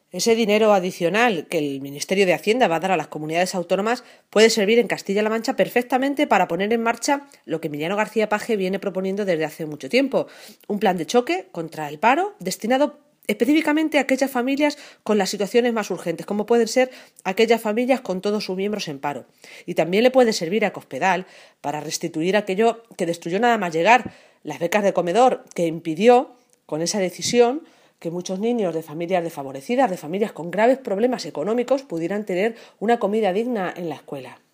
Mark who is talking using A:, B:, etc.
A: Ese dinero adicional que el Ministerio de Hacienda va a dar a las comunidades autónomas puede servir en Castilla-La Mancha perfectamente para poner en marcha lo que Emiliano García Paje viene proponiendo desde hace mucho tiempo, un plan de choque contra el paro destinado específicamente a aquellas familias con las situaciones más urgentes, como pueden ser aquellas familias con todos sus miembros en paro. Y también le puede servir a Cospedal para restituir aquello que destruyó nada más llegar, las becas de comedor, que impidió, con esa decisión, que muchos niños de familias desfavorecidas, de familias con graves problemas económicos, pudieran tener una comida digna en la escuela.